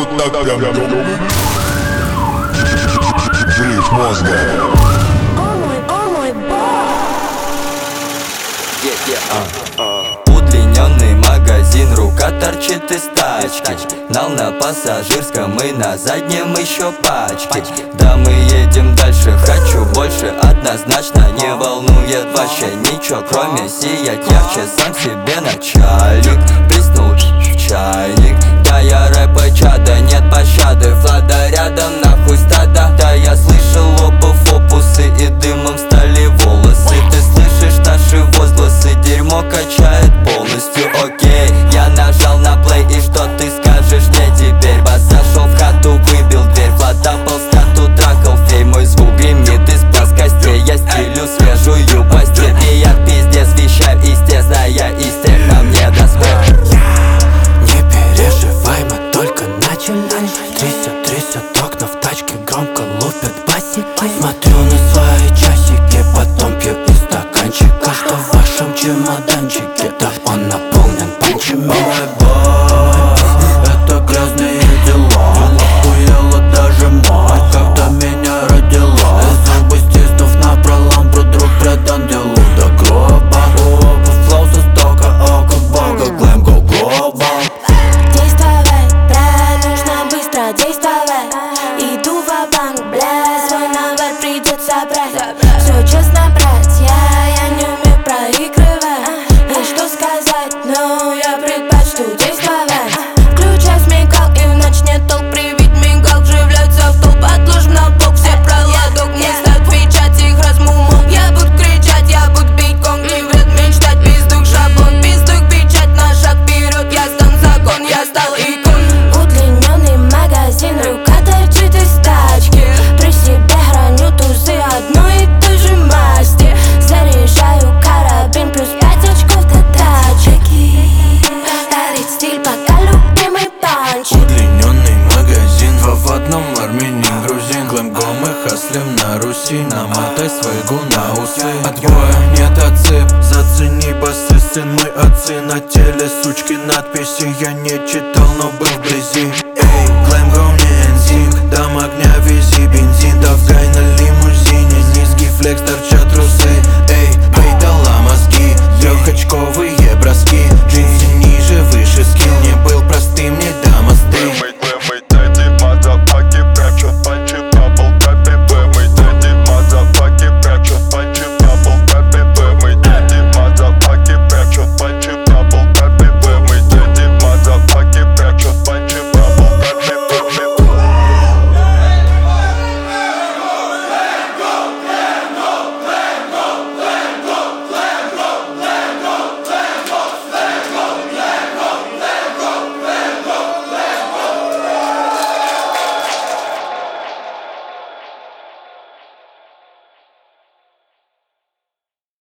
вот так прям взрыв мозга. Удлиненный магазин, рука торчит из тачки. Нал на пассажирском и на заднем еще пачки. Да мы едем дальше, хочу больше, однозначно не волнует вообще ничего, кроме сиять ярче, сам себе начальник. Плеснул чайник, да я рэпа чада, нет пощады. Влада рядом, нахуй стада. Да я слышал обувь, опусы и дымом стали волосы. Ты слышишь наши возгласы, дерьмо качает полностью. Окей, я нажал на плей, и что ты скажешь мне теперь? Бас зашел в хату, выбил дверь, Влада полстату дракал фей. Мой звук гремит из плоскостей, я стилю свежую постель. И я пиздец вещаю, естественно, я из тех, нам не доспех. Не переживай, мы только начали. Трясет окна в тачке, громко лупят басик. Смотрю на свои часики, потом пью из стаканчика, что в вашем чемоданчике. Да он наполнен панчами. Мой бой, это грязные дела. Охуела даже мать, когда меня родила. Зубы стиснув напролом, друг предан делу до гроба. Флоу со стока, око бога, глэм го глобал. Действовать, брат, нужно быстро действовать. Иду ва-банк, бля, свой номер придется брать. Все честно, братья, я не умею проигрывать. И что сказать, но я предпочту действовать. Включай смекал и в ночь нет толк, привить мигал. Вживляться в толп, отложь на бок все проладок. Не отвечать их размумом. Я буду кричать, я буду бить конг. Не вред мечтать, пиздук шаблон. Пиздук печать на шаг вперед. Я стан закон, я стал икон. Удлиненный магазин, рука торчит из тачки. При себе храню тузы одной и той же масти. Заряжаю карабин, плюс 5 очков до тачек. Старит стиль, пока любимый панчик. Удлиненный магазин, два в одном, армянин, грузин. Глэм го, мы хаслим на Руси. Намотай свойгу на усы. Отбоя нет, отсып. Зацени басы, сын, мы отцы. На теле сучки надписи я не читал, но был вблизи.